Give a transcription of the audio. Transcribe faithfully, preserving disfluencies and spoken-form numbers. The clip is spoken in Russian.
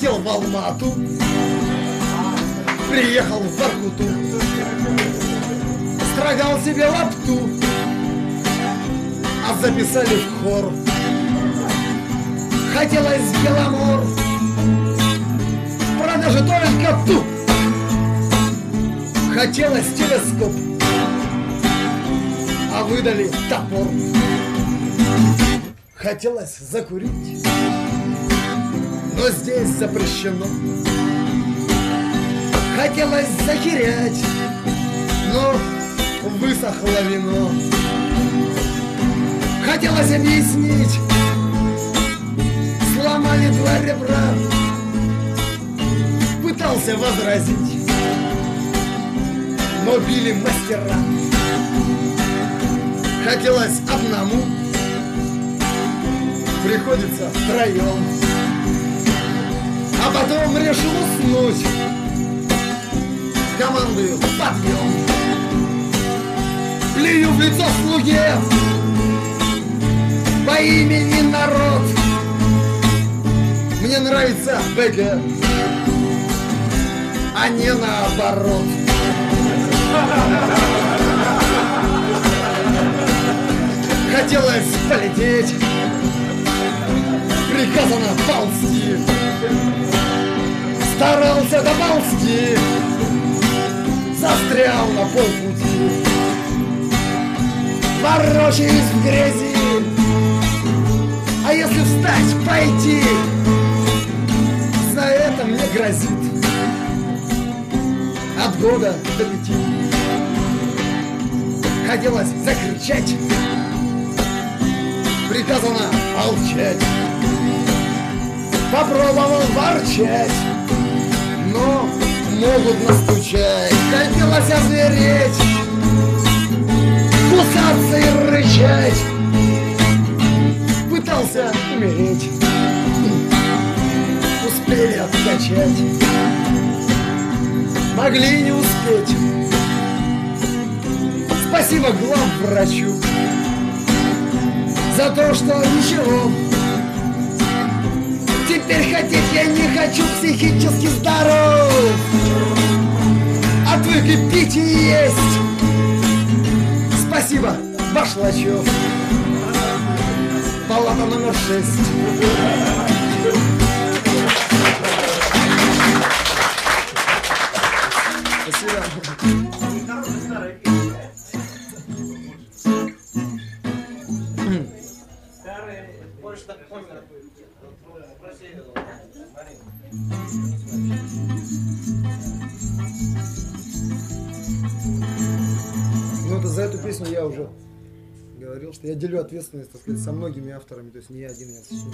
Хотел в Алмату, приехал в Воркуту, строгал себе лапту, а записали в хор. Хотелось Беломор, в продаже только ту. Хотелось телескоп, а выдали топор. Хотелось закурить, но здесь запрещено. Хотелось захерять, но высохло вино. Хотелось объяснить, сломали два ребра. Пытался возразить, но били мастера. Хотелось одному, приходится втроем. А потом решил уснуть, командую подъем. Плюю в лицо слуге по имени Народ. Мне нравится БГ, а не наоборот. Хотелось полететь, приказано ползти. Старался доползти, застрял на полпути. Ворочаюсь в грязи, а если встать, пойти, за это мне грозит от года до пяти. Хотелось закричать, приказано молчать. Попробовал ворчать, но могут настучать. Хотелось озвереть, кусаться и рычать. Пытался умереть, успели откачать. Могли не успеть. Спасибо главврачу за то, что ничего. Теперь хотеть я не хочу, психически здоров. Отвык и пить и есть. Спасибо, Башлачев. Палата номер шесть. Спасибо. Ну, это за эту песню я уже говорил, что я делю ответственность, так сказать, со многими авторами, то есть не я один, я